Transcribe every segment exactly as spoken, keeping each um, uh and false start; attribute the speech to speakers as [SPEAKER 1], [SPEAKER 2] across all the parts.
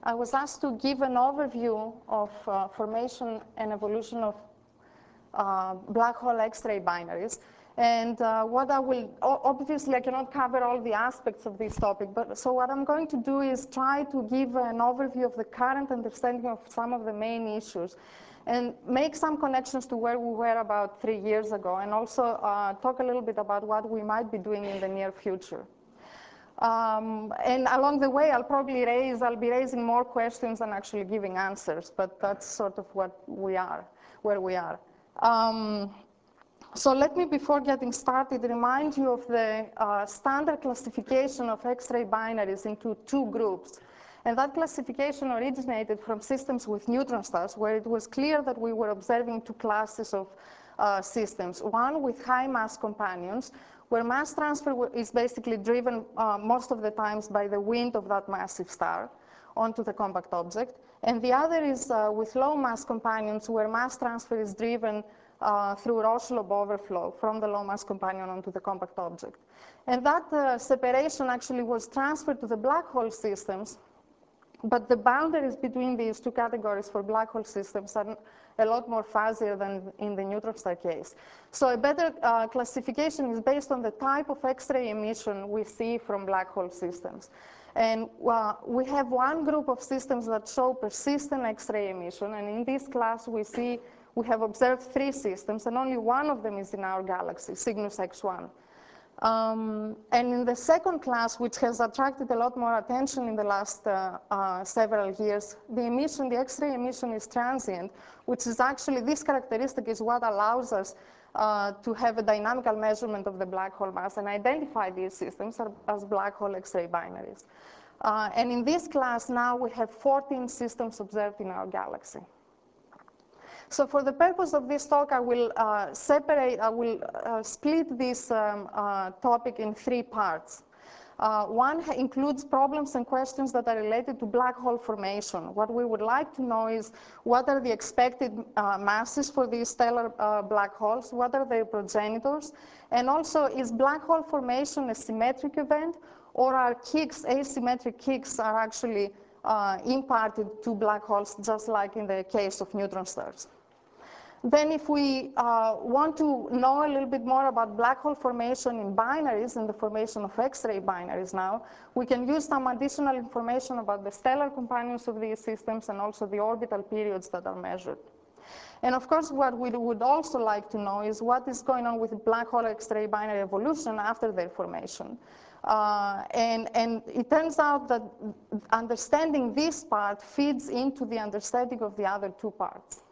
[SPEAKER 1] I was asked to give an overview of uh, formation and evolution of uh, black hole X-ray binaries. And uh, what I will, obviously I cannot cover all the aspects of this topic, but so what I'm going to do is try to give an overview of the current understanding of some of the main issues and make some connections to where we were about three years ago, and also uh, talk a little bit about what we might be doing in the near future. Um, and along the way, I'll probably raise, I'll be raising more questions than actually giving answers, but that's sort of what we are, where we are. Um, so let me, before getting started, remind you of the uh, standard classification of X-ray binaries into two groups. And that classification originated from systems with neutron stars, where it was clear that we were observing two classes of uh, systems. One with high mass companions, where mass transfer is basically driven uh, most of the times by the wind of that massive star onto the compact object. And the other is uh, with low mass companions, where mass transfer is driven uh, through Roche-Lobe overflow from the low mass companion onto the compact object. And that uh, separation actually was transferred to the black hole systems, but the boundaries between these two categories for black hole systems are a lot more fuzzier than in the neutron star case. So a better uh, classification is based on the type of X-ray emission we see from black hole systems. And uh, we have one group of systems that show persistent X-ray emission, and in this class we see we have observed three systems, and only one of them is in our galaxy, Cygnus X one. Um, and in the second class, which has attracted a lot more attention in the last uh, uh, several years, the emission, the X-ray emission is transient, which is actually, this characteristic is what allows us uh, to have a dynamical measurement of the black hole mass and identify these systems as black hole X-ray binaries. Uh, and in this class now, we have fourteen systems observed in our galaxy. So for the purpose of this talk, I will uh, separate, I will uh, split this um, uh, topic in three parts. Uh, one includes problems and questions that are related to black hole formation. What we would like to know is what are the expected uh, masses for these stellar uh, black holes, what are their progenitors, and also is black hole formation a symmetric event, or are kicks, asymmetric kicks are actually uh, imparted to black holes, just like in the case of neutron stars. Then if we uh, want to know a little bit more about black hole formation in binaries and the formation of X-ray binaries now, we can use some additional information about the stellar companions of these systems and also the orbital periods that are measured. And of course, what we would also like to know is what is going on with black hole X-ray binary evolution after their formation. Uh, and, and it turns out that understanding this part feeds into the understanding of the other two parts.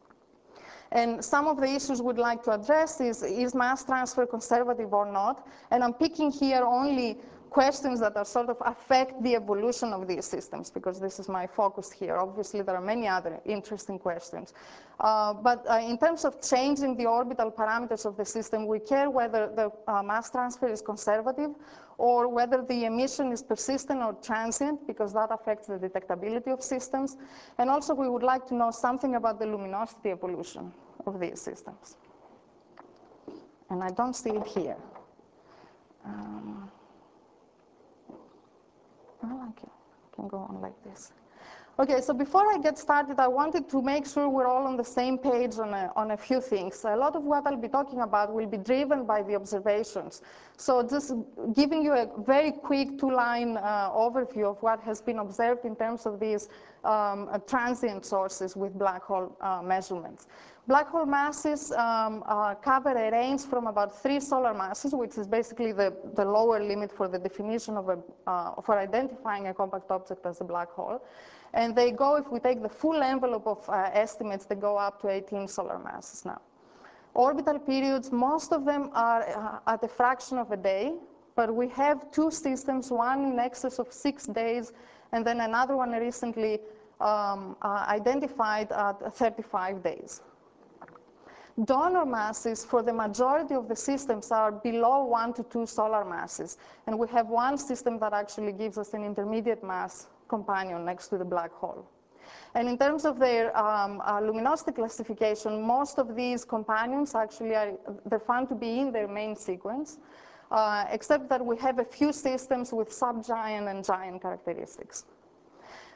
[SPEAKER 1] And some of the issues we'd like to address is, is mass transfer conservative or not? And I'm picking here only questions that are sort of affect the evolution of these systems, because this is my focus here. Obviously, there are many other interesting questions. Uh, but uh, in terms of changing the orbital parameters of the system, we care whether the uh, mass transfer is conservative or whether the emission is persistent or transient, because that affects the detectability of systems. And also, we would like to know something about the luminosity evolution of these systems. And I don't see it here. Um, well, I can, I can go on like this. Okay, so before I get started, I wanted to make sure we're all on the same page on a, on a few things. A lot of what I'll be talking about will be driven by the observations. So just giving you a very quick two-line uh, overview of what has been observed in terms of these um, uh, transient sources with black hole uh, measurements. Black hole masses um, uh, cover a range from about three solar masses, which is basically the, the lower limit for the definition of a, uh, for identifying a compact object as a black hole. And they go, if we take the full envelope of uh, estimates, they go up to eighteen solar masses now. Orbital periods, most of them are uh, at a fraction of a day, but we have two systems, one in excess of six days, and then another one recently um, uh, identified at thirty-five days. Donor masses for the majority of the systems are below one to two solar masses, and we have one system that actually gives us an intermediate mass companion next to the black hole. And in terms of their um, uh, luminosity classification, most of these companions actually are, they're found to be in their main sequence, uh, except that we have a few systems with subgiant and giant characteristics.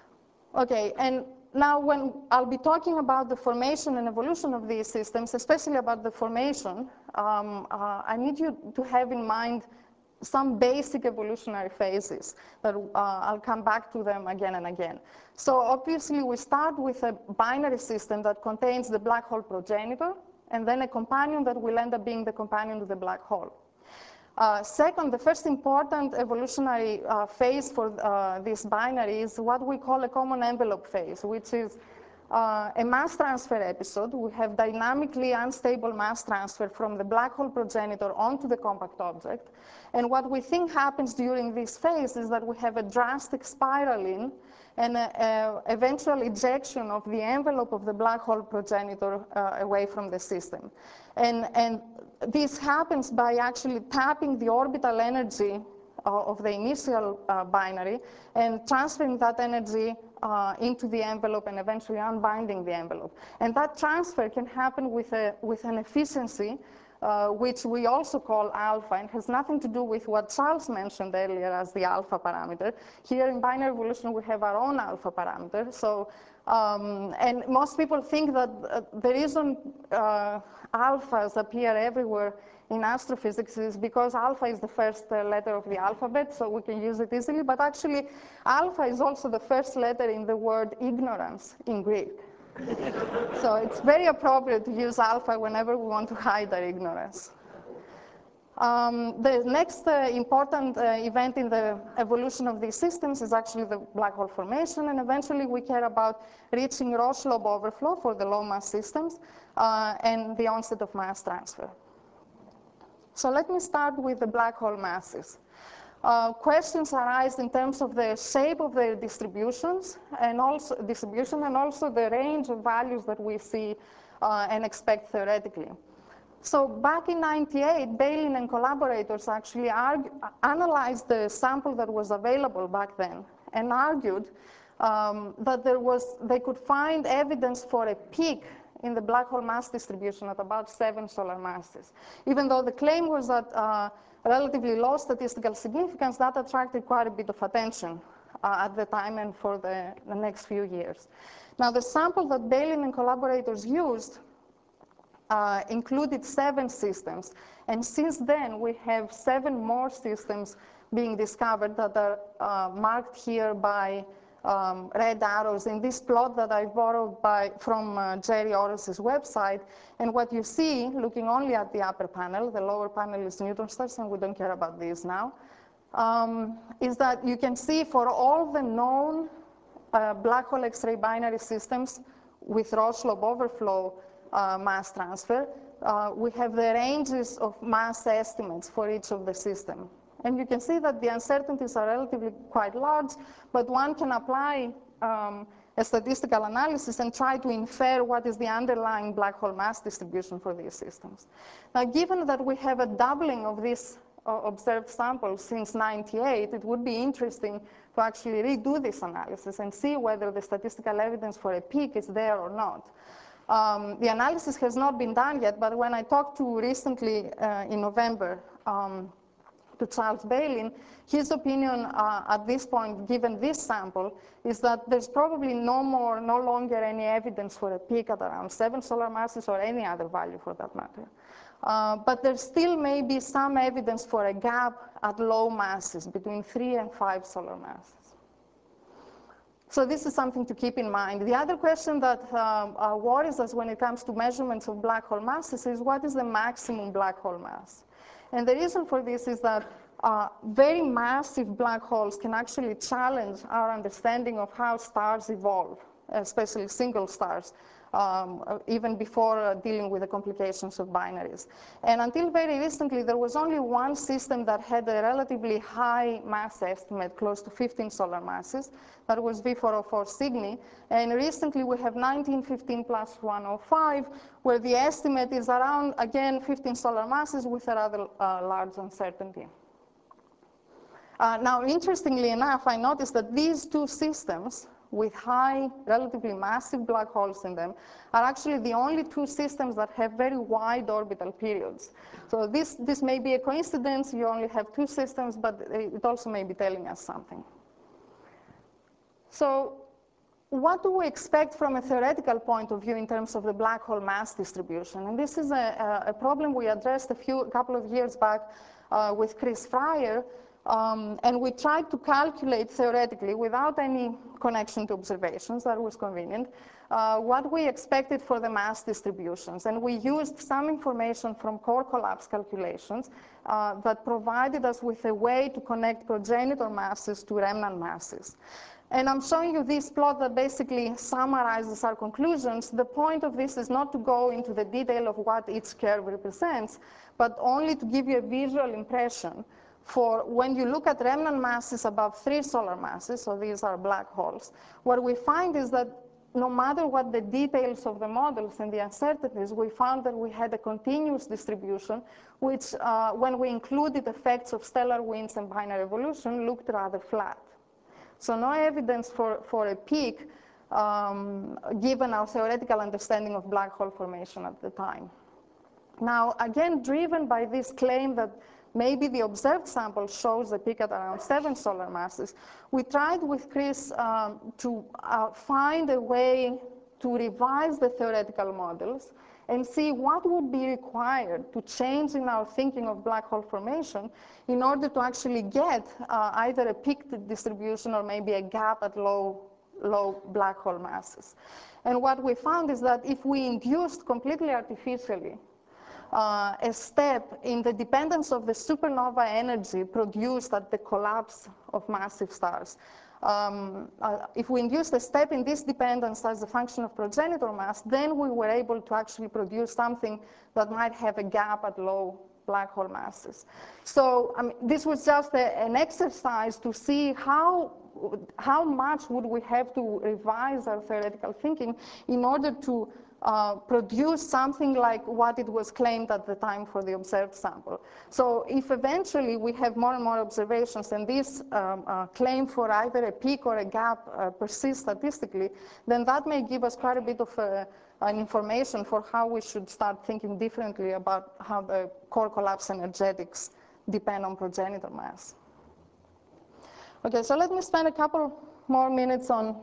[SPEAKER 1] Okay, and now when I'll be talking about the formation and evolution of these systems, especially about the formation, um, uh, I need you to have in mind some basic evolutionary phases that uh, I'll come back to them again and again. So obviously we start with a binary system that contains the black hole progenitor and then a companion that will end up being the companion to the black hole. Uh, second, the first important evolutionary uh, phase for uh, this binary is what we call a common envelope phase, which is uh, a mass transfer episode. We have dynamically unstable mass transfer from the black hole progenitor onto the compact object. And what we think happens during this phase is that we have a drastic spiraling and a, a eventual ejection of the envelope of the black hole progenitor uh, away from the system. And, and this happens by actually tapping the orbital energy uh, of the initial uh, binary and transferring that energy uh, into the envelope and eventually unbinding the envelope. And that transfer can happen with, a, with an efficiency uh, which we also call alpha, and has nothing to do with what Charles mentioned earlier as the alpha parameter. Here in binary evolution, we have our own alpha parameter. So, um, and most people think that uh, the reason uh, alphas appear everywhere in astrophysics is because alpha is the first uh, letter of the alphabet, so we can use it easily. But actually, alpha is also the first letter in the word ignorance in Greek. So it's very appropriate to use alpha whenever we want to hide our ignorance. Um, the next uh, important uh, event in the evolution of these systems is actually the black hole formation, and eventually we care about reaching Roche-Lobe overflow for the low mass systems uh, and the onset of mass transfer. So let me start with the black hole masses. Uh, questions arise in terms of the shape of their distributions and also distribution and also the range of values that we see uh, and expect theoretically. So back in ninety-eight, Bailyn and collaborators actually analyzed the sample that was available back then and argued um, that there was, they could find evidence for a peak in the black hole mass distribution at about seven solar masses. Even though the claim was that uh, relatively low statistical significance, that attracted quite a bit of attention uh, at the time and for the, the next few years. Now, the sample that Bailyn and collaborators used uh, included seven systems. And since then, we have seven more systems being discovered that are uh, marked here by um, red arrows in this plot that I borrowed by, from uh, Jerry Oros's website. And what you see, looking only at the upper panel, the lower panel is neutron stars, and we don't care about these now, um, is that you can see for all the known uh, black hole X-ray binary systems with Roche-Lobe overflow uh, mass transfer, uh, we have the ranges of mass estimates for each of the system. And you can see that the uncertainties are relatively quite large, but one can apply um, a statistical analysis and try to infer what is the underlying black hole mass distribution for these systems. Now, given that we have a doubling of these uh, observed samples since ninety-eight, it would be interesting to actually redo this analysis and see whether the statistical evidence for a peak is there or not. Um, the analysis has not been done yet, but when I talked to recently uh, in November, um, to Charles Bailyn, his opinion uh, at this point, given this sample, is that there's probably no more, no longer any evidence for a peak at around seven solar masses or any other value for that matter. Uh, but there still may be some evidence for a gap at low masses, between three and five solar masses. So this is something to keep in mind. The other question that um, uh, worries us when it comes to measurements of black hole masses is what is the maximum black hole mass? And the reason for this is that uh, very massive black holes can actually challenge our understanding of how stars evolve, especially single stars, um, even before uh, dealing with the complications of binaries. And until very recently, there was only one system that had a relatively high mass estimate, close to fifteen solar masses. That was V four oh four Cygni. And recently, we have nineteen fifteen plus one oh five, where the estimate is around, again, fifteen solar masses with a rather uh, large uncertainty. Uh, now, interestingly enough, I noticed that these two systems with high, relatively massive black holes in them are actually the only two systems that have very wide orbital periods. So this, this may be a coincidence. You only have two systems, but it also may be telling us something. So what do we expect from a theoretical point of view in terms of the black hole mass distribution? And this is a, a problem we addressed a few, a couple of years back uh, with Chris Fryer, um, and we tried to calculate theoretically, without any connection to observations, that was convenient, uh, what we expected for the mass distributions. And we used some information from core collapse calculations uh, that provided us with a way to connect progenitor masses to remnant masses. And I'm showing you this plot that basically summarizes our conclusions. The point of this is not to go into the detail of what each curve represents, but only to give you a visual impression for when you look at remnant masses above three solar masses, so these are black holes, what we find is that no matter what the details of the models and the uncertainties, we found that we had a continuous distribution, which uh, when we included effects of stellar winds and binary evolution, looked rather flat. So no evidence for, for a peak, um, given our theoretical understanding of black hole formation at the time. Now, again, driven by this claim that maybe the observed sample shows a peak at around seven solar masses, we tried with Chris um, to uh, find a way to revise the theoretical models and see what would be required to change in our thinking of black hole formation in order to actually get uh, either a peak distribution or maybe a gap at low, low black hole masses. And what we found is that if we induced completely artificially uh, a step in the dependence of the supernova energy produced at the collapse of massive stars, Um, uh, if we induced a step in this dependence as a function of progenitor mass, then we were able to actually produce something that might have a gap at low black hole masses. So I mean, this was just a, an exercise to see how, how much would we have to revise our theoretical thinking in order to Uh, produce something like what it was claimed at the time for the observed sample. So if eventually we have more and more observations and this um, uh, claim for either a peak or a gap uh, persists statistically, then that may give us quite a bit of uh, an information for how we should start thinking differently about how the core collapse energetics depend on progenitor mass. Okay, so let me spend a couple more minutes on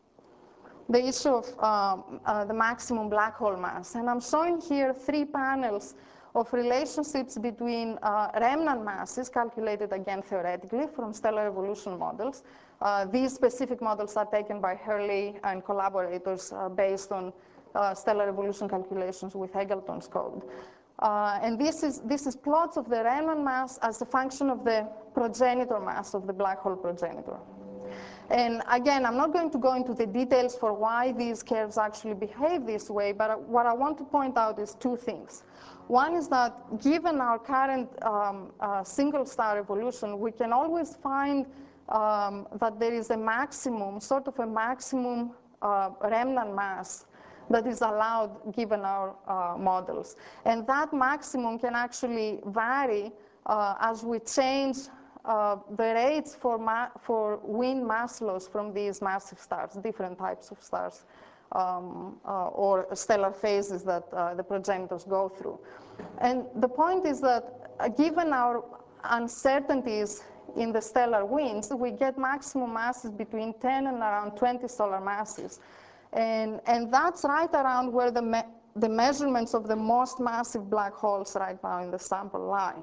[SPEAKER 1] the issue of uh, uh, the maximum black hole mass. And I'm showing here three panels of relationships between uh, remnant masses, calculated again theoretically from stellar evolution models. Uh, these specific models are taken by Hurley and collaborators uh, based on uh, stellar evolution calculations with Eggleton's code. Uh, and this is, this is plots of the remnant mass as a function of the progenitor mass of the black hole progenitor. And again, I'm not going to go into the details for why these curves actually behave this way, but what I want to point out is two things. One is that given our current um, uh, single star evolution, we can always find um, that there is a maximum, sort of a maximum uh, remnant mass that is allowed given our uh, models. And that maximum can actually vary uh, as we change Uh, the rates for, ma for wind mass loss from these massive stars, different types of stars, um, uh, or stellar phases that uh, the progenitors go through. And the point is that uh, given our uncertainties in the stellar winds, we get maximum masses between ten and around twenty solar masses. And, and that's right around where the, me the measurements of the most massive black holes right now in the sample lie.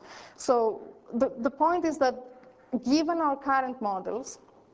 [SPEAKER 1] So the, the point is that given our current models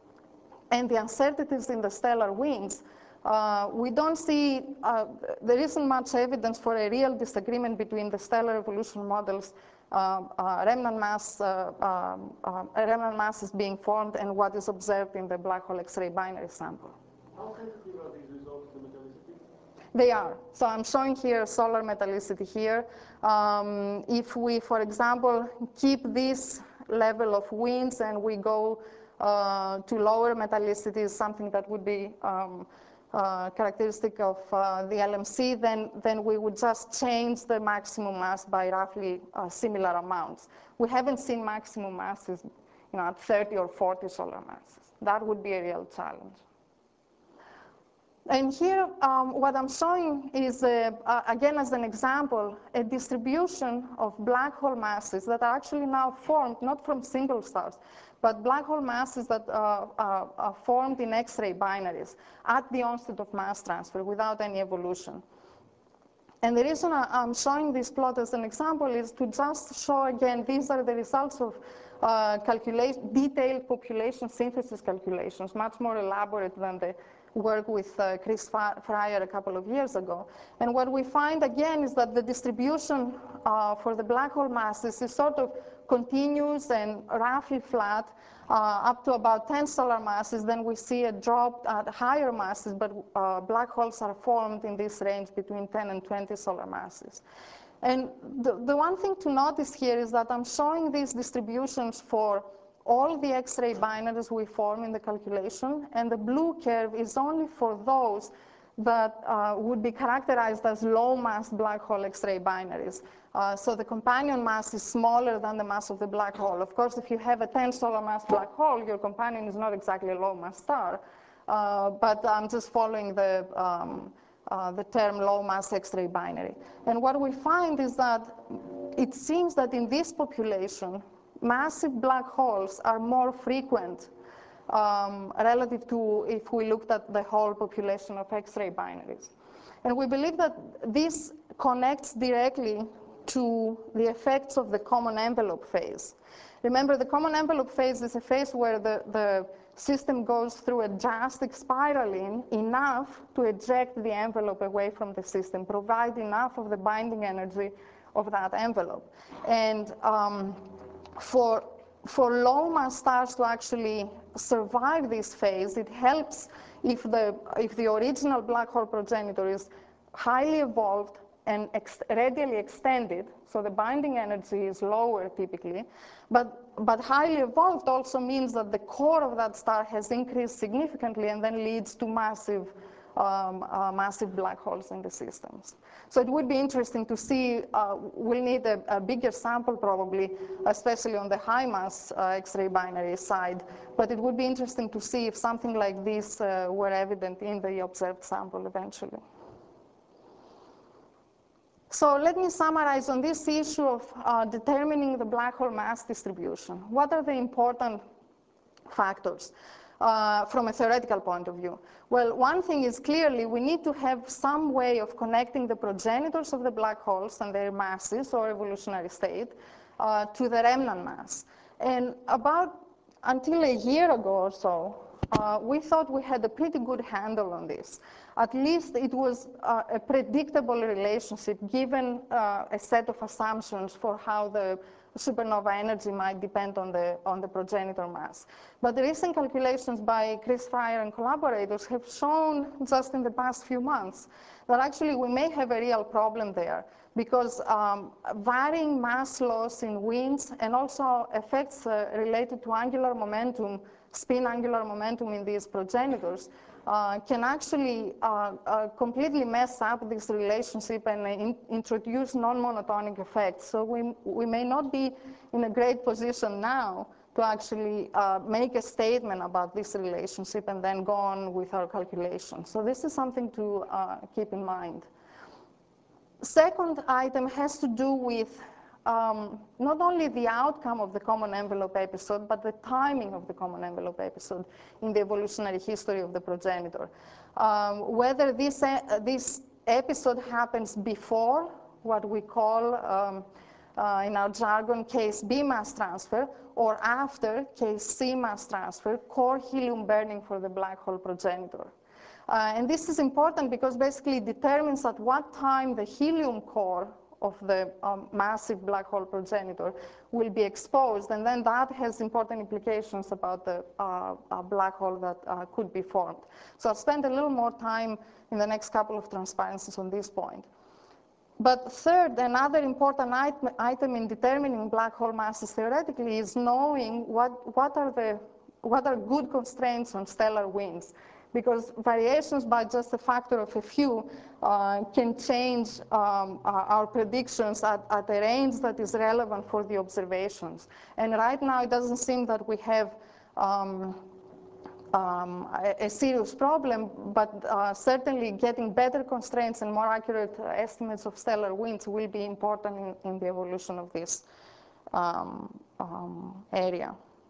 [SPEAKER 1] and the uncertainties in the stellar winds, uh, we don't see, uh, there isn't much evidence for a real disagreement between the stellar evolution models, uh, uh, remnant mass, uh, um, uh, remnant masses being formed and what is observed in the black hole X-ray binary sample.
[SPEAKER 2] How sensitive are these results to metallicity?
[SPEAKER 1] They are. So I'm showing here solar metallicity here. Um, if we, for example, keep this level of winds and we go uh, to lower metallicity, something that would be um, uh, characteristic of uh, the L M C, then, then we would just change the maximum mass by roughly uh, similar amounts. We haven't seen maximum masses, you know, at thirty or forty solar masses. That would be a real challenge. And here, um, what I'm showing is, uh, uh, again as an example, a distribution of black hole masses that are actually now formed, not from single stars, but black hole masses that uh, uh, are formed in X-ray binaries at the onset of mass transfer without any evolution. And the reason I'm showing this plot as an example is to just show again, these are the results of uh, detailed population synthesis calculations, much more elaborate than the work with uh, Chris Fryer a couple of years ago. And what we find again is that the distribution uh, for the black hole masses is sort of continuous and roughly flat uh, up to about ten solar masses. Then we see a drop at higher masses, but uh, black holes are formed in this range between ten and twenty solar masses. And the, the one thing to notice here is that I'm showing these distributions for all the X-ray binaries we form in the calculation, and the blue curve is only for those that uh, would be characterized as low-mass black hole X-ray binaries. Uh, so the companion mass is smaller than the mass of the black hole. Of course, if you have a ten solar mass black hole, your companion is not exactly a low-mass star, uh, but I'm just following the, um, uh, the term low-mass X-ray binary. And what we find is that it seems that in this population, massive black holes are more frequent um, relative to if we looked at the whole population of X-ray binaries. And we believe that this connects directly to the effects of the common envelope phase. Remember, the common envelope phase is a phase where the, the system goes through a drastic spiraling enough to eject the envelope away from the system, provide enough of the binding energy of that envelope. And um, for, for low mass stars to actually survive this phase, it helps if the, if the original black hole progenitor is highly evolved and ex readily extended, so the binding energy is lower typically, but, but highly evolved also means that the core of that star has increased significantly and then leads to massive Um, uh, massive black holes in the systems. So it would be interesting to see, uh, we'll need a, a bigger sample probably, especially on the high mass uh, X-ray binary side, but it would be interesting to see if something like this uh, were evident in the observed sample eventually. So let me summarize on this issue of uh, determining the black hole mass distribution. What are the important factors uh, from a theoretical point of view? Well, one thing is clearly we need to have some way of connecting the progenitors of the black holes and their masses or evolutionary state uh, to the remnant mass. And about until a year ago or so, uh, we thought we had a pretty good handle on this. At least it was uh, a predictable relationship given uh, a set of assumptions for how the supernova energy might depend on the, on the progenitor mass. But the recent calculations by Chris Fryer and collaborators have shown just in the past few months that actually we may have a real problem there, because um, varying mass loss in winds and also effects uh, related to angular momentum, spin angular momentum in these progenitors uh, can actually uh, uh, completely mess up this relationship and uh, in, introduce non-monotonic effects. So we, we may not be in a great position now to actually uh, make a statement about this relationship and then go on with our calculations. So this is something to uh, keep in mind. Second item has to do with um, not only the outcome of the common envelope episode, but the timing of the common envelope episode in the evolutionary history of the progenitor. Um, whether this, uh, this episode happens before what we call, um, uh, in our jargon, case B mass transfer, or after case C mass transfer, core helium burning for the black hole progenitor. Uh, and this is important because basically it determines at what time the helium core of the um, massive black hole progenitor will be exposed, and then that has important implications about the uh, uh, black hole that uh, could be formed. So I'll spend a little more time in the next couple of transparencies on this point. But third, another important item, item in determining black hole masses theoretically is knowing what, what, are the, what are good constraints on stellar winds. Because variations by just a factor of a few uh, can change um, our predictions at, at a range that is relevant for the observations. And right now, it doesn't seem that we have um, um, a, a serious problem, but uh, certainly getting better constraints and more accurate uh, estimates of stellar winds will be important in, in the evolution of this um, um, area.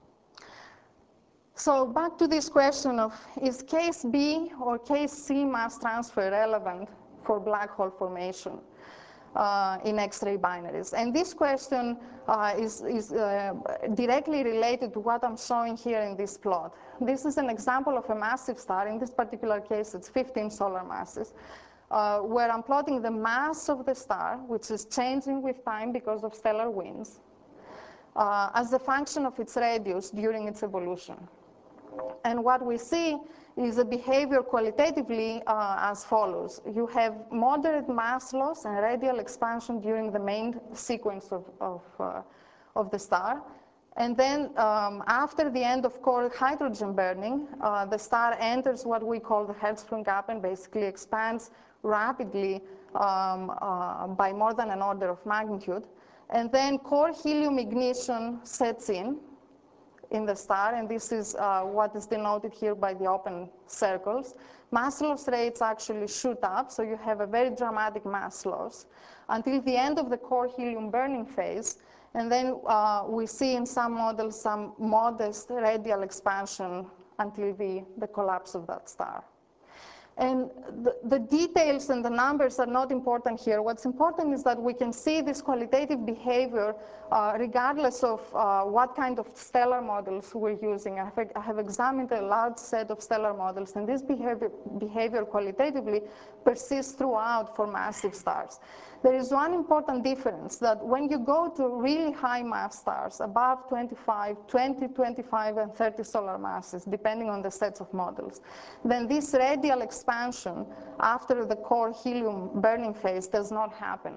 [SPEAKER 1] So back to this question of, is case B or case C mass transfer relevant for black hole formation uh, in X-ray binaries? And this question uh, is, is uh, directly related to what I'm showing here in this plot. This is an example of a massive star. In this particular case, it's fifteen solar masses, uh, where I'm plotting the mass of the star, which is changing with time because of stellar winds, uh, as a function of its radius during its evolution. And what we see is a behavior qualitatively uh, as follows. You have moderate mass loss and radial expansion during the main sequence of, of, uh, of the star. And then um, after the end of core hydrogen burning, uh, the star enters what we call the Hertzsprung gap and basically expands rapidly um, uh, by more than an order of magnitude. And then core helium ignition sets in. in the star, and this is uh, what is denoted here by the open circles. Mass loss rates actually shoot up, so you have a very dramatic mass loss until the end of the core helium burning phase, and then uh, we see in some models some modest radial expansion until the, the collapse of that star. And the, the details and the numbers are not important here. What's important is that we can see this qualitative behavior uh, regardless of uh, what kind of stellar models we're using. I have, I have examined a large set of stellar models, and this behavior, behavior qualitatively persists throughout for massive stars. There is one important difference, that when you go to really high mass stars, above twenty-five, twenty, twenty-five, and thirty solar masses, depending on the sets of models, then this radial expansion after the core helium burning phase does not happen.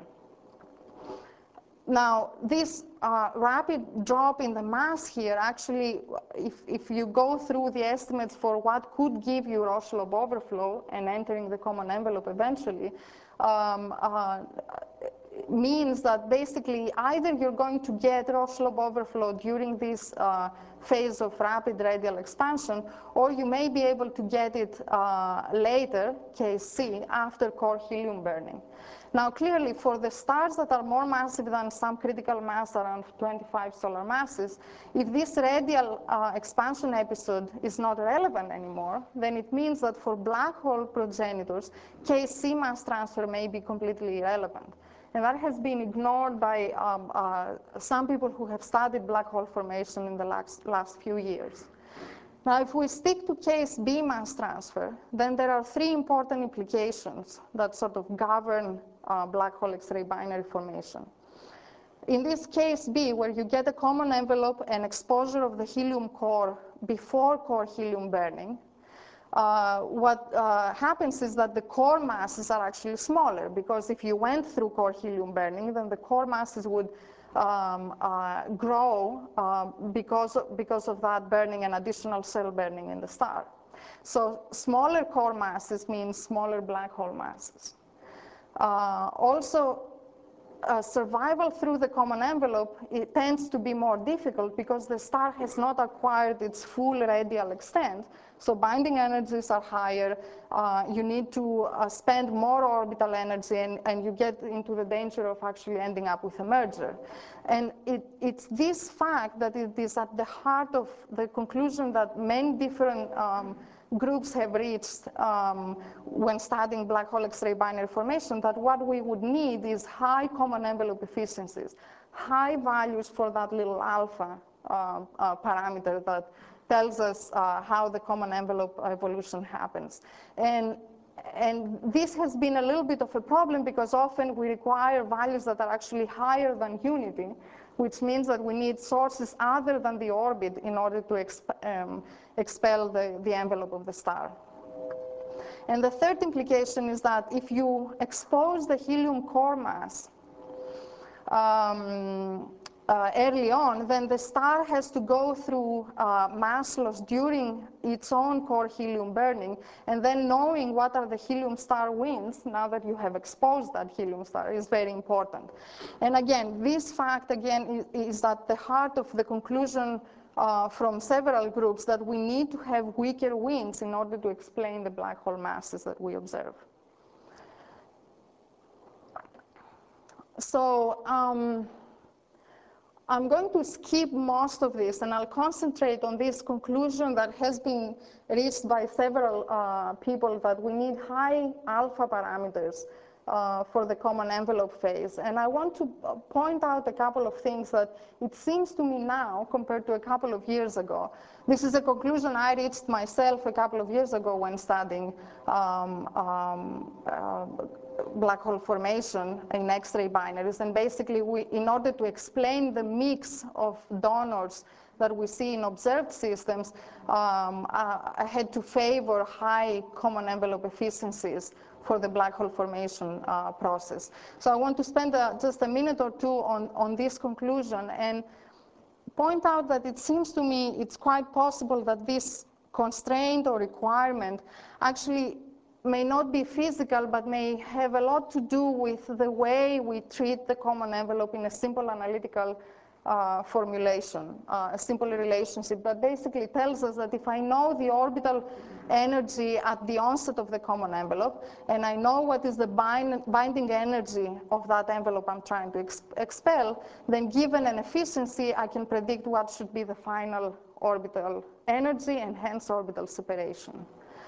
[SPEAKER 1] Now, this uh, rapid drop in the mass here, actually, if, if you go through the estimates for what could give you Roche-Lobe overflow and entering the common envelope eventually, um, uh, means that basically either you're going to get Roche-Lobe overflow during this uh, phase of rapid radial expansion, or you may be able to get it uh, later, case C, after core helium burning. Now, clearly, for the stars that are more massive than some critical mass, around twenty-five solar masses, if this radial uh, expansion episode is not relevant anymore, then it means that for black hole progenitors, case C mass transfer may be completely irrelevant. And that has been ignored by um, uh, some people who have studied black hole formation in the last, last few years. Now, if we stick to case B mass transfer, then there are three important implications that sort of govern uh, black hole X-ray binary formation. In this case B, where you get a common envelope and exposure of the helium core before core helium burning, uh, what uh, happens is that the core masses are actually smaller, because if you went through core helium burning, then the core masses would um, uh, grow uh, because, of, because of that burning and additional cell burning in the star. So smaller core masses means smaller black hole masses. Uh, also, Uh, survival through the common envelope, it tends to be more difficult because the star has not acquired its full radial extent. So binding energies are higher. Uh, you need to uh, spend more orbital energy, and, and you get into the danger of actually ending up with a merger. And it, it's this fact that it is at the heart of the conclusion that many different um, groups have reached um, when studying black hole X-ray binary formation, that what we would need is high common envelope efficiencies, high values for that little alpha uh, uh, parameter that tells us uh, how the common envelope evolution happens. And, and this has been a little bit of a problem because often we require values that are actually higher than unity, which means that we need sources other than the orbit in order to exp um, expel the, the envelope of the star. And the third implication is that if you expose the helium core mass um, uh, early on, then the star has to go through uh, mass loss during its own core helium burning, and then knowing what are the helium star winds, now that you have exposed that helium star, is very important. And again, this fact, again, is, is at the heart of the conclusion uh, from several groups that we need to have weaker winds in order to explain the black hole masses that we observe. So um, I'm going to skip most of this, and I'll concentrate on this conclusion that has been reached by several uh, people, that we need high alpha parameters uh, for the common envelope phase. And I want to point out a couple of things that it seems to me now, compared to a couple of years ago. This is a conclusion I reached myself a couple of years ago when studying um, um, uh, black hole formation in X-ray binaries. And basically, we, in order to explain the mix of donors that we see in observed systems, um, I, I had to favor high common envelope efficiencies for the black hole formation uh, process. So I want to spend uh, just a minute or two on, on this conclusion and point out that it seems to me it's quite possible that this constraint or requirement actually may not be physical, but may have a lot to do with the way we treat the common envelope in a simple analytical uh, formulation, uh, a simple relationship that basically tells us that if I know the orbital energy at the onset of the common envelope, and I know what is the bind, binding energy of that envelope I'm trying to ex expel, then given an efficiency, I can predict what should be the final orbital energy and hence orbital separation.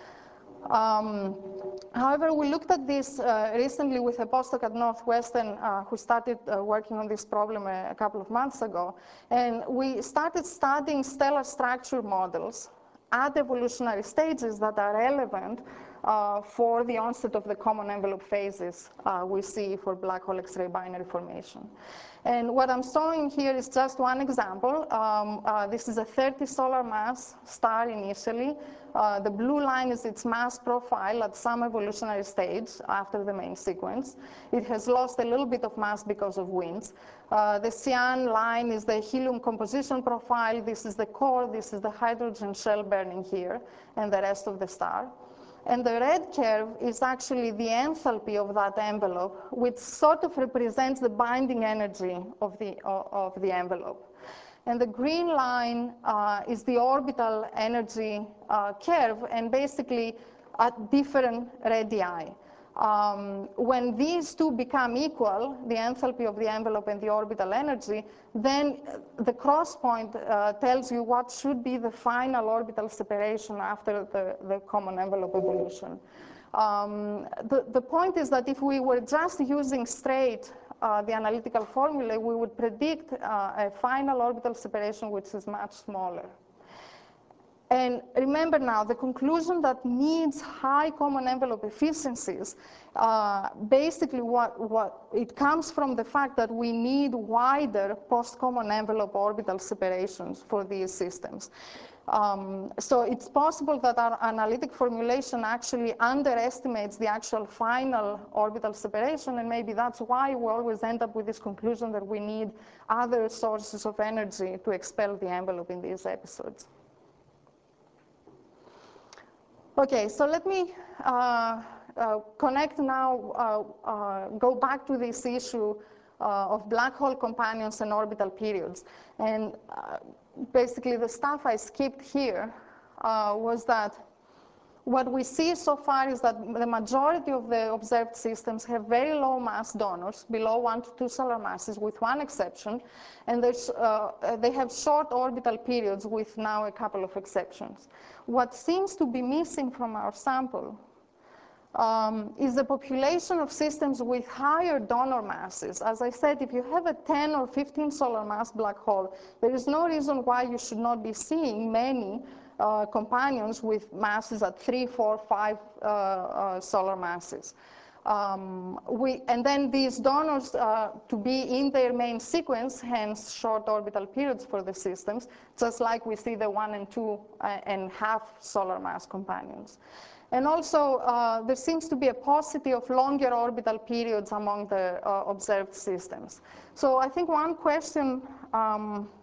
[SPEAKER 1] Um, however, we looked at this uh, recently with a postdoc at Northwestern uh, who started uh, working on this problem a, a couple of months ago. And we started studying stellar structure models at evolutionary stages that are relevant uh, for the onset of the common envelope phases uh, we see for black hole X-ray binary formation. And what I'm showing here is just one example. Um, uh, this is a thirty solar mass star initially. Uh, the blue line is its mass profile at some evolutionary stage after the main sequence. It has lost a little bit of mass because of winds. Uh, the cyan line is the helium composition profile. This is the core. This is the hydrogen shell burning here, and the rest of the star. And the red curve is actually the enthalpy of that envelope, which sort of represents the binding energy of the, of the envelope. And the green line uh, is the orbital energy uh, curve, and basically at different radii. Um, when these two become equal, the enthalpy of the envelope and the orbital energy, then the cross point uh, tells you what should be the final orbital separation after the, the common envelope evolution. Um, the, the point is that if we were just using straight uh, the analytical formula, we would predict uh, a final orbital separation which is much smaller. And remember now, the conclusion that needs high common envelope efficiencies, uh, basically what, what it comes from the fact that we need wider post-common envelope orbital separations for these systems. Um, so it's possible that our analytic formulation actually underestimates the actual final orbital separation, and maybe that's why we always end up with this conclusion that we need other sources of energy to expel the envelope in these episodes. Okay, so let me uh, uh, connect now, uh, uh, go back to this issue uh, of black hole companions and orbital periods. And uh, basically the stuff I skipped here uh, was that what we see so far is that the majority of the observed systems have very low mass donors, below one to two solar masses, with one exception, and uh, they have short orbital periods with now a couple of exceptions. What seems to be missing from our sample um, is the population of systems with higher donor masses. As I said, if you have a ten or fifteen solar mass black hole, there is no reason why you should not be seeing many Uh, companions with masses at three, four, five uh, uh, solar masses. Um, we, and then these donors uh, to be in their main sequence, hence short orbital periods for the systems, just like we see the one and two uh, and half solar mass companions. And also, uh, there seems to be a paucity of longer orbital periods among the uh, observed systems. So I think one question um,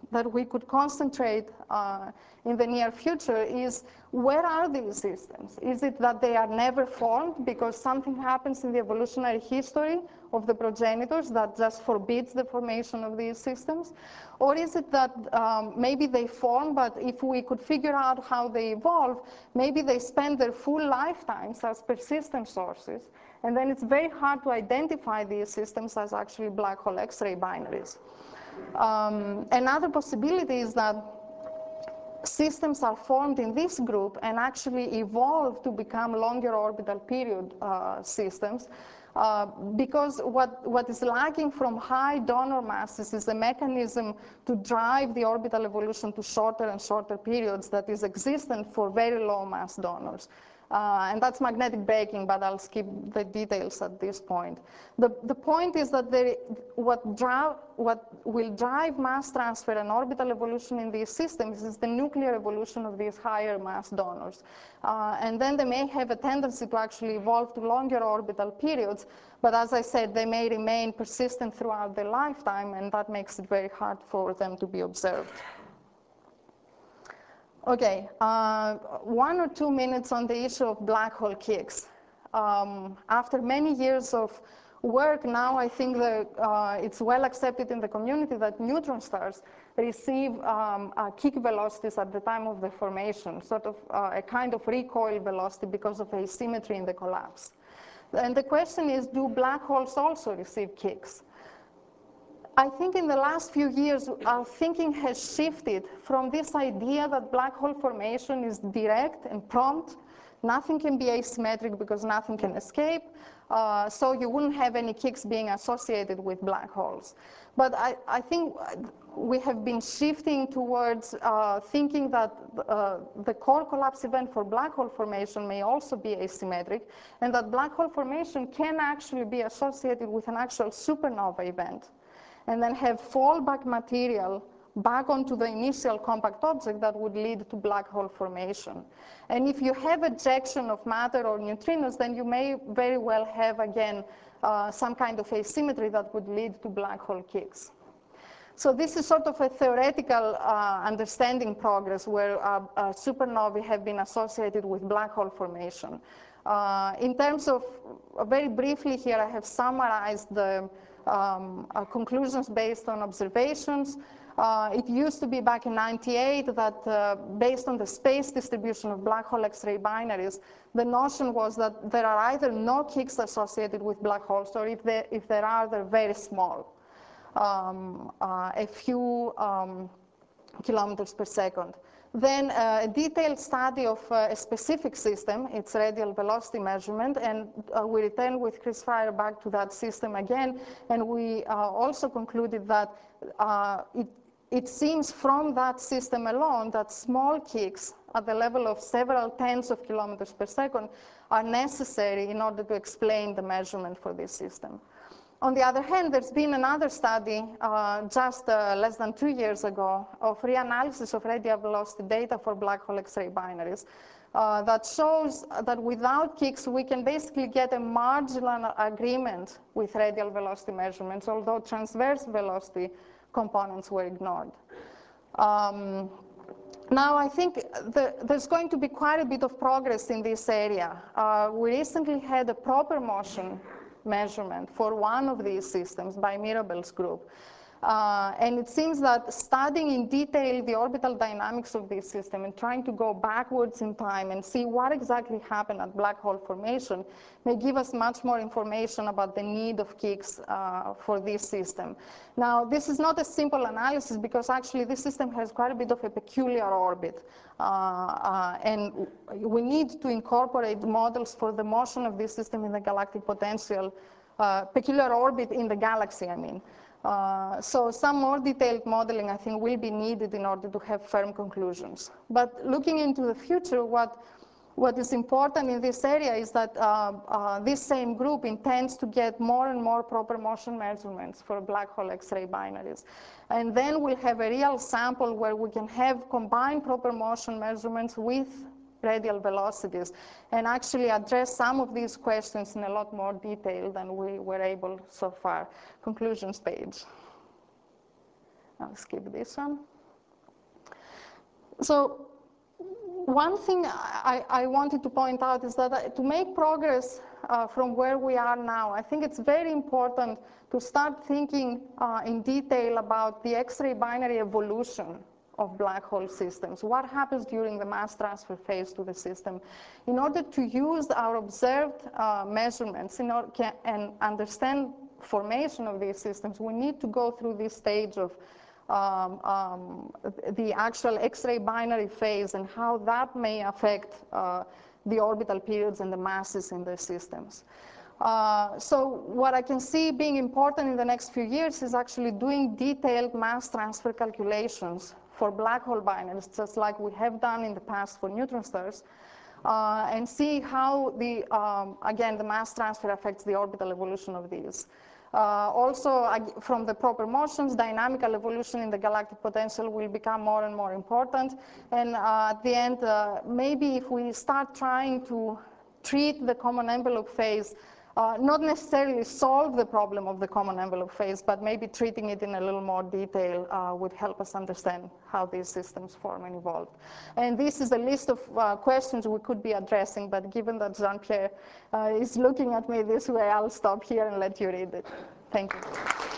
[SPEAKER 1] that we could concentrate uh, in the near future is, where are these systems? Is it that they are never formed because something happens in the evolutionary history of the progenitors that just forbids the formation of these systems? Or is it that um, maybe they form, but if we could figure out how they evolve, maybe they spend their full lifetimes as persistent sources, and then it's very hard to identify these systems as actually black hole X-ray binaries. Um, another possibility is that systems are formed in this group and actually evolve to become longer orbital period uh, systems, uh, because what, what is lacking from high donor masses is a mechanism to drive the orbital evolution to shorter and shorter periods that is existent for very low mass donors. Uh, and that's magnetic braking, but I'll skip the details at this point. The, the point is that there, what, drive, what will drive mass transfer and orbital evolution in these systems is the nuclear evolution of these higher mass donors. Uh, and then they may have a tendency to actually evolve to longer orbital periods, but as I said, they may remain persistent throughout their lifetime, and that makes it very hard for them to be observed. Okay, uh, one or two minutes on the issue of black hole kicks. Um, after many years of work, now I think that uh, it's well accepted in the community that neutron stars receive um, uh, kick velocities at the time of the formation, sort of uh, a kind of recoil velocity because of asymmetry in the collapse. And the question is, do black holes also receive kicks? I think in the last few years, our thinking has shifted from this idea that black hole formation is direct and prompt. Nothing can be asymmetric because nothing can escape. Uh, so you wouldn't have any kicks being associated with black holes. But I, I think we have been shifting towards uh, thinking that uh, the core collapse event for black hole formation may also be asymmetric, and that black hole formation can actually be associated with an actual supernova event, and then have fallback material back onto the initial compact object that would lead to black hole formation. And if you have ejection of matter or neutrinos, then you may very well have, again, uh, some kind of asymmetry that would lead to black hole kicks. So this is sort of a theoretical uh, understanding progress where uh, uh, supernovae have been associated with black hole formation. Uh, in terms of, uh, very briefly here, I have summarized the um, uh, conclusions based on observations. Uh, it used to be back in ninety-eight that uh, based on the space distribution of black hole X-ray binaries, the notion was that there are either no kicks associated with black holes, or if there, if there are, they're very small. Um, uh, a few um, kilometers per second. Then uh, a detailed study of uh, a specific system, its radial velocity measurement, and uh, we returned with Chris Fryer back to that system again, and we uh, also concluded that uh, it, it seems from that system alone that small kicks at the level of several tens of kilometers per second are necessary in order to explain the measurement for this system. On the other hand, there's been another study uh, just uh, less than two years ago of reanalysis of radial velocity data for black hole X-ray binaries uh, that shows that without kicks, we can basically get a marginal agreement with radial velocity measurements, although transverse velocity components were ignored. Um, Now, I think the, there's going to be quite a bit of progress in this area. Uh, we recently had a proper motion measurement for one of these systems by Mirabel's group. Uh, and it seems that studying in detail the orbital dynamics of this system and trying to go backwards in time and see what exactly happened at black hole formation may give us much more information about the need of kicks uh, for this system. Now, this is not a simple analysis because actually this system has quite a bit of a peculiar orbit. Uh, uh, and we need to incorporate models for the motion of this system in the galactic potential, uh, peculiar orbit in the galaxy, I mean. Uh, so some more detailed modeling, I think, will be needed in order to have firm conclusions. But looking into the future, what, what is important in this area is that uh, uh, this same group intends to get more and more proper motion measurements for black hole X-ray binaries. And then we'll have a real sample where we can have combined proper motion measurements with radial velocities, and actually address some of these questions in a lot more detail than we were able so far. Conclusions page. I'll skip this one. So one thing I, I wanted to point out is that to make progress uh, from where we are now, I think it's very important to start thinking uh, in detail about the X-ray binary evolution of black hole systems. What happens during the mass transfer phase to the system? In order to use our observed uh, measurements in order can, and understand formation of these systems, we need to go through this stage of Um, um, the actual X-ray binary phase and how that may affect uh, the orbital periods and the masses in the systems. Uh, so what I can see being important in the next few years is actually doing detailed mass transfer calculations for black hole binaries, just like we have done in the past for neutron stars, uh, and see how the, um, again, the mass transfer affects the orbital evolution of these. Uh, also, uh, from the proper motions, dynamical evolution in the galactic potential will become more and more important. And uh, at the end, uh, maybe if we start trying to treat the common envelope phase, uh, not necessarily solve the problem of the common envelope phase, but maybe treating it in a little more detail uh, would help us understand how these systems form and evolve. And this is a list of uh, questions we could be addressing, but given that Jean-Pierre uh, is looking at me this way, I'll stop here and let you read it. Thank you.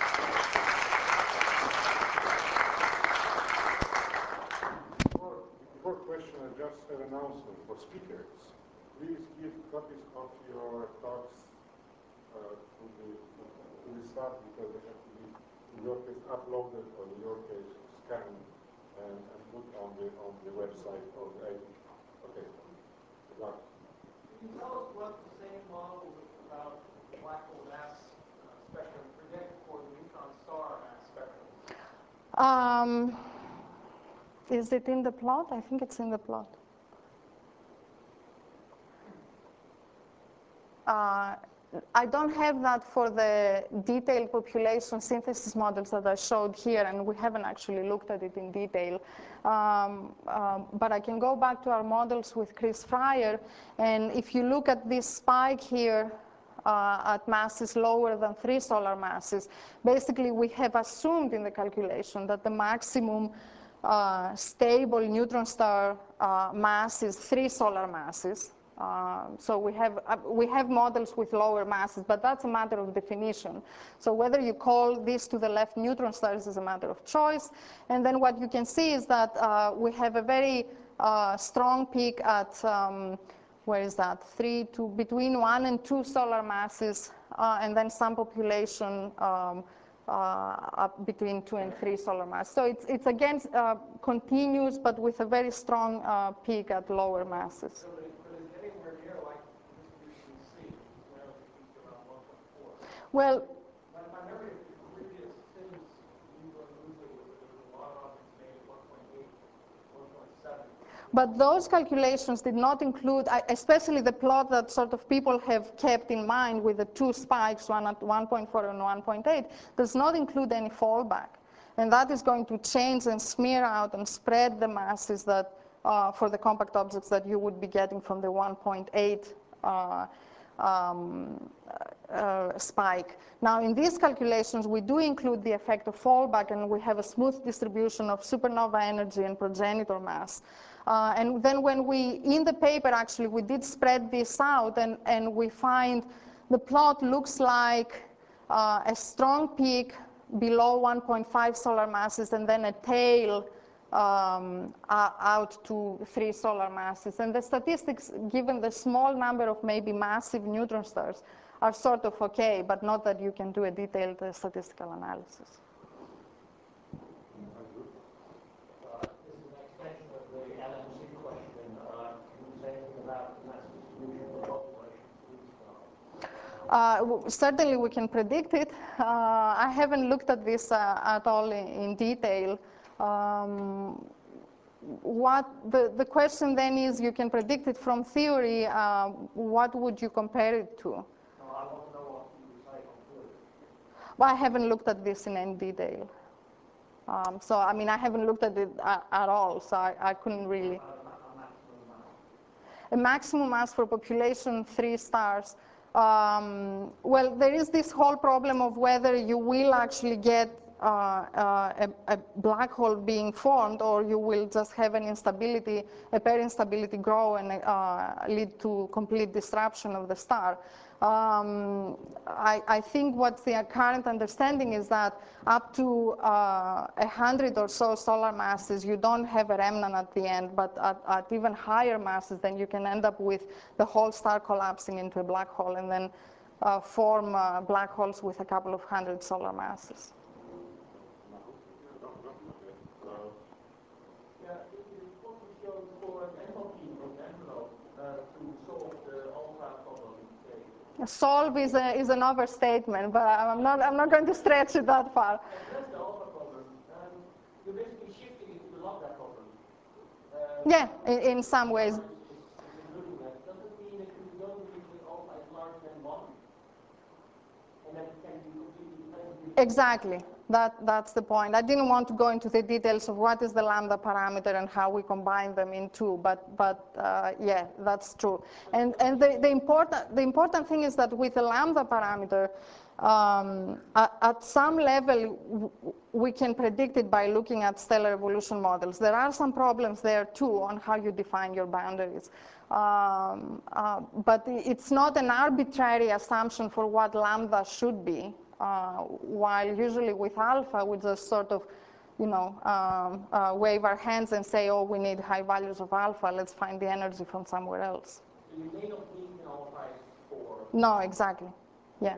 [SPEAKER 3] Before, before question, I just have an announcement for speakers. Please give copies of your talks uh, to, the, to the staff because they have to be, in your case, uploaded or in your case, scanned and, and put on the on the website of the A I. Okay. Good luck.
[SPEAKER 2] Can you tell us what the same model about black hole mass uh, spectrum predict for the neutron star mass spectrum?
[SPEAKER 1] Um, is it in the plot? I think it's in the plot. Uh, I don't have that for the detailed population synthesis models that I showed here, and we haven't actually looked at it in detail. Um, um, but I can go back to our models with Chris Fryer, and if you look at this spike here uh, at masses lower than three solar masses, basically we have assumed in the calculation that the maximum uh, stable neutron star uh, mass is three solar masses. Uh, so we have, uh, we have models with lower masses, but that's a matter of definition. So whether you call this to the left neutron stars is a matter of choice. And then what you can see is that uh, we have a very uh, strong peak at, um, where is that, three to between one and two solar masses, uh, and then some population um, uh, up between two and three solar mass. So it's, it's again uh, continuous, but with a very strong uh, peak at lower masses. Well,
[SPEAKER 2] my, my memory of previous things you were losing was that there was a lot of objects made at one point eight, one point seven.
[SPEAKER 1] But those calculations did not include, especially the plot that sort of people have kept in mind with the two spikes, one at one point four and one point eight, does not include any fallback. And that is going to change and smear out and spread the masses that, uh, for the compact objects that you would be getting from the one point eight uh, um, uh, spike. Now, in these calculations, we do include the effect of fallback, and we have a smooth distribution of supernova energy and progenitor mass. Uh, and then when we, in the paper, actually, we did spread this out, and, and we find the plot looks like uh, a strong peak below one point five solar masses, and then a tail um, uh, out to three solar masses. And the statistics, given the small number of maybe massive neutron stars, are sort of okay, but not that you can do a detailed uh, statistical analysis.
[SPEAKER 4] Uh, this is an extension of the L M C question. Uh, can you say anything about the mass distribution of the population for these phenomena?
[SPEAKER 1] Uh, certainly we can predict it. Uh, I haven't looked at this uh, at all in, in detail. Um, what the, the question then is, you can predict it from theory, uh, what would you compare it to?
[SPEAKER 4] No, I want to know what you say from theory.
[SPEAKER 1] Well, I haven't looked at this in any detail. Um, so, I mean, I haven't looked at it at, at all, so I, I couldn't really. A maximum mass for population, three stars. Um, well, there is this whole problem of whether you will actually get uh, uh, a, a black hole being formed, or you will just have an instability, a pair instability grow and uh, lead to complete disruption of the star. Um, I, I think what the current understanding is that up to uh, one hundred or so solar masses, you don't have a remnant at the end, but at, at even higher masses, then you can end up with the whole star collapsing into a black hole and then uh, form uh, black holes with a couple of hundred solar masses.
[SPEAKER 4] Yeah, it is what we showed for an enthalpy in envelope uh, to solve the alpha problem. say.
[SPEAKER 1] Solve is, a, is an overstatement, but I'm not, I'm not going to stretch it that far.
[SPEAKER 4] That's the alpha problem. Um, you're basically shifting it to the lambda problem. Uh,
[SPEAKER 1] Yeah, in, in some ways.
[SPEAKER 4] Is, is including that. Does it mean that you don't believe that alpha is larger than one? And that it can be completely independent?
[SPEAKER 1] Exactly. That, that's the point. I didn't want to go into the details of what is the lambda parameter and how we combine them in two, but, but uh, yeah, that's true. And, and the, the, important, the important thing is that with the lambda parameter, um, at, at some level, we can predict it by looking at stellar evolution models. There are some problems there too on how you define your boundaries. Um, uh, but it's not an arbitrary assumption for what lambda should be. Uh, while usually with alpha, we just sort of, you know, um, uh, wave our hands and say, oh, we need high values of alpha, let's find the energy from somewhere else.
[SPEAKER 4] So you may not need an alpha for.
[SPEAKER 1] No, exactly. Yeah.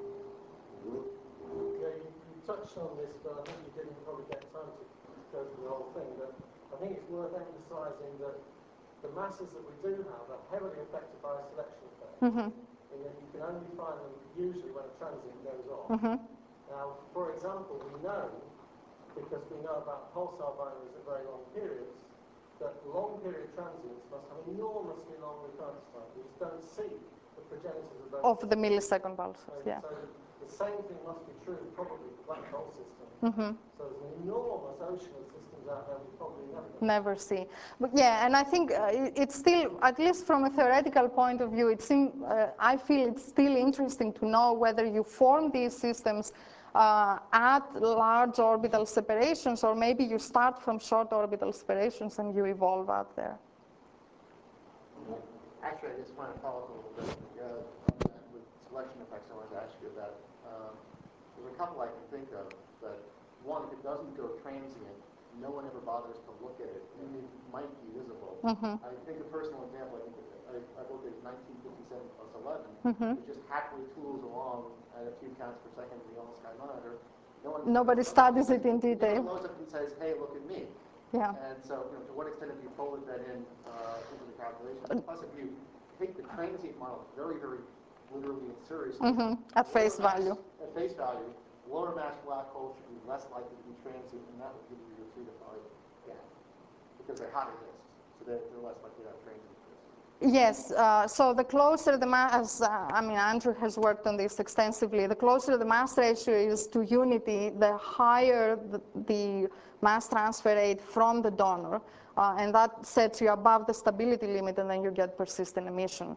[SPEAKER 2] Yeah, you, you touched on this, but I think you didn't probably get time to go through the whole thing. But I think it's worth emphasizing that the masses that we do have are heavily affected by a selection effect.
[SPEAKER 1] Mm-hmm.
[SPEAKER 2] In that you can only find them usually when a transient goes on.
[SPEAKER 1] Mm-hmm.
[SPEAKER 2] Now, for example, we know, because we know about pulsar binaries at very long periods, that long period transients must have enormously long recurrence time. We just don't see the progenitors of those.
[SPEAKER 1] Of the millisecond pulses,
[SPEAKER 2] So,
[SPEAKER 1] yeah.
[SPEAKER 2] so the same thing must be true probably for black hole systems.
[SPEAKER 1] Mm-hmm.
[SPEAKER 2] So there's an enormous ocean of systems out there we probably never know.
[SPEAKER 1] Never see. But yeah, and I think uh, it, it's still, at least from a theoretical point of view, it seem, uh, I feel it's still interesting to know whether you form these systems uh, at large orbital separations, or maybe you start from short orbital separations and you evolve out there.
[SPEAKER 5] Actually, I just want to follow up a little bit uh, on that with selection effects. I wanted to ask you about. Um, there's a couple I can think of, but one, if it doesn't go transient, no one ever bothers to look at it, and it might be visible.
[SPEAKER 1] Mm-hmm.
[SPEAKER 5] I think a personal example, I think I, I looked at nineteen fifty-seven plus eleven,
[SPEAKER 1] Mm-hmm.
[SPEAKER 5] which just happily tools along at a few counts per second in the all sky monitor. No one,
[SPEAKER 1] Nobody studies it in detail.
[SPEAKER 5] No one blows up and says, hey, look at me.
[SPEAKER 1] Yeah.
[SPEAKER 5] And so, you know, to what extent have you folded that in uh, into the calculation? Plus, if you take the transient model very, very literally and seriously,
[SPEAKER 1] Mm-hmm. At face
[SPEAKER 5] lower mass-
[SPEAKER 1] value.
[SPEAKER 5] At face value, lower mass black holes should be less likely to be transient, and that would give you your three to five gap because they're hotter disks, so they're, they're less likely to have transient disks.
[SPEAKER 1] Yes, uh, so the closer the mass, uh, I mean, Andrew has worked on this extensively, the closer the mass ratio is to unity, the higher the, the mass transfer rate from the donor, uh, and that sets you above the stability limit, and then you get persistent emission.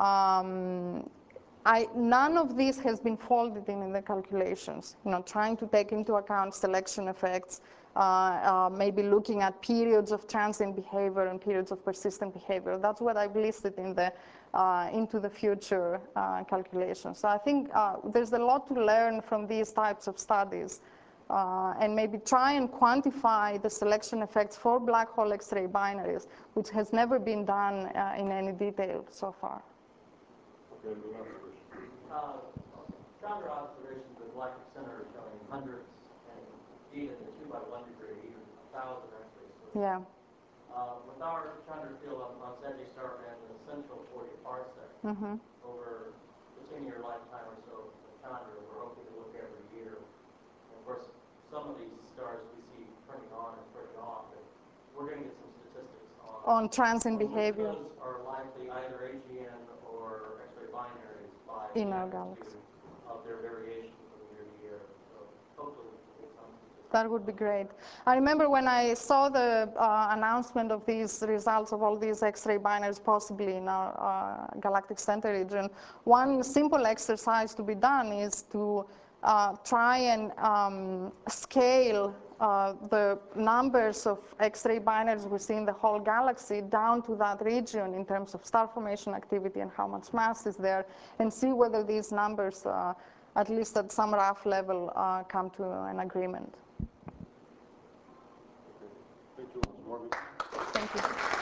[SPEAKER 1] Um, I, none of this has been folded in in the calculations, you know, trying to take into account selection effects, uh, uh, maybe looking at periods of transient behavior and periods of persistent behavior. That's what I've listed in the uh, into the future uh, calculations. So I think uh, there's a lot to learn from these types of studies, uh, and maybe try and quantify the selection effects for black hole X-ray binaries, which has never been done uh, in any detail so far.
[SPEAKER 3] Okay, the last question.
[SPEAKER 4] Uh, Chandra observations of the galactic center are showing hundreds, and even the two by one degree, even a thousand X-rays.
[SPEAKER 1] Yeah.
[SPEAKER 4] Uh, with our Chandra field on, on Sagittarius star and the central forty parsec,
[SPEAKER 1] Mm-hmm.
[SPEAKER 4] over the ten-year lifetime or so of Chandra, we're hoping to look every year. And of course, some of these stars we see turning on and turning off, and we're going to get some statistics on,
[SPEAKER 1] On transient
[SPEAKER 4] on
[SPEAKER 1] behavior.
[SPEAKER 4] which of those are likely either A G N or X-ray binaries by
[SPEAKER 1] In our
[SPEAKER 4] magnitude
[SPEAKER 1] galaxy.
[SPEAKER 4] of their variation from year to year. So hopefully we can get some statistics.
[SPEAKER 1] That would be great. I remember when I saw the uh, announcement of these results of all these X-ray binaries possibly in our uh, galactic center region, one simple exercise to be done is to uh, try and um, scale uh, the numbers of X-ray binaries within the whole galaxy down to that region in terms of star formation activity and how much mass is there, and see whether these numbers, uh, at least at some rough level, uh, come to an agreement.
[SPEAKER 3] Thank you, Miz Morgan.
[SPEAKER 1] Thank you.